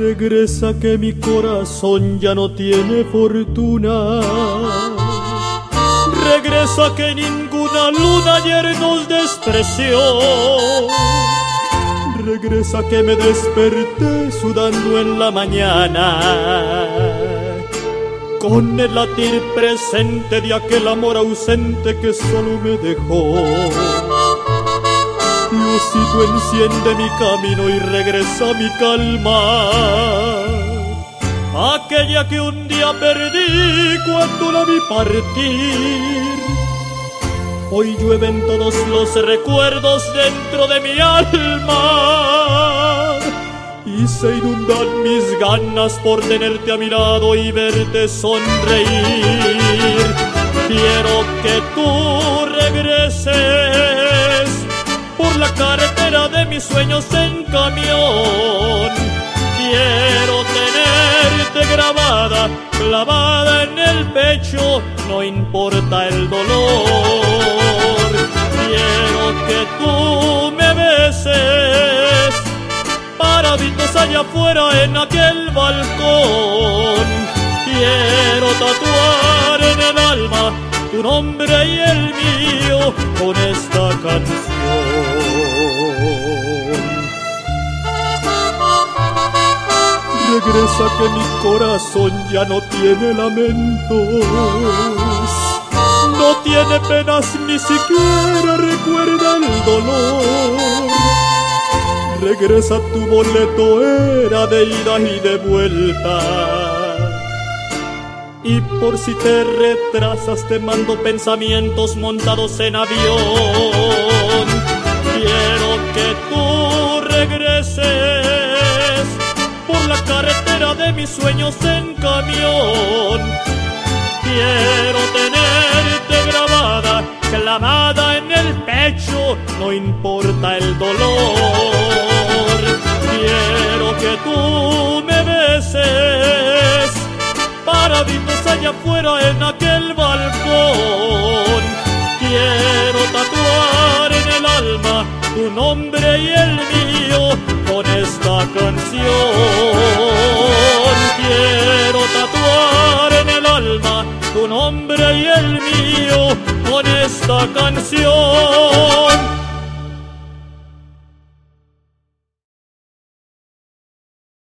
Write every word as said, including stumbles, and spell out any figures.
Regresa que mi corazón ya no tiene fortuna. Regresa que ninguna luna ayer nos despreció. Regresa que me desperté sudando en la mañana, con el latir presente de aquel amor ausente que solo me dejó. Diosito, enciende mi camino y regresa mi calma, aquella que un día perdí cuando la vi partir. Hoy llueven todos los recuerdos dentro de mi alma y se inundan mis ganas por tenerte a mi lado y verte sonreír. Quiero que tú regreses por la carretera de mis sueños en camión. Quiero tenerte grabada, clavada en el pecho, no importa el dolor. Quiero que tú me beses, paraditos allá afuera en aquel balcón. Quiero tatuar en el alma tu nombre y el mío con esta canción. Regresa que mi corazón ya no tiene lamentos, no tiene penas, ni siquiera recuerda el dolor. Regresa, tu boleto era de ida y de vuelta, y por si te retrasas te mando pensamientos montados en avión. Quiero que tú regreses por la carretera de mis sueños en camión. Quiero tenerte grabada, clavada en el pecho, no importa el dolor. Quiero que tú me beses, paraditos allá afuera en aquel balcón. Quiero tatuar en el alma tu nombre y el mío con esta canción. Quiero tatuar en el alma tu nombre y el mío con esta canción.